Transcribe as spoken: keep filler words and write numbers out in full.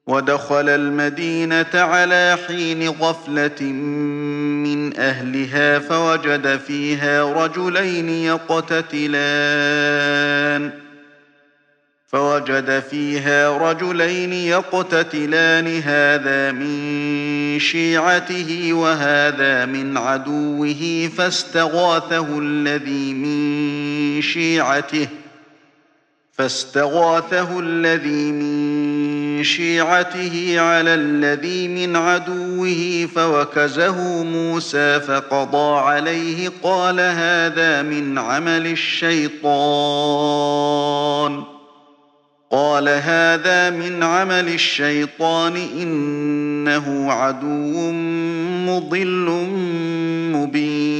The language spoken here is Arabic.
ودخل المدينة على حين غفلة من أهلها فوجد فيها رجلين يقتتلان فوجد فيها رجلين يقتتلان هذا من شيعته وهذا من عدوه فاستغاثه الذي من شيعته فاستغاثه الذي من شيعته على الذي من عدوه فوكزه موسى فقضى عليه قال هذا من عمل الشيطان قال هذا من عمل الشيطان إنه عدو مضل مبين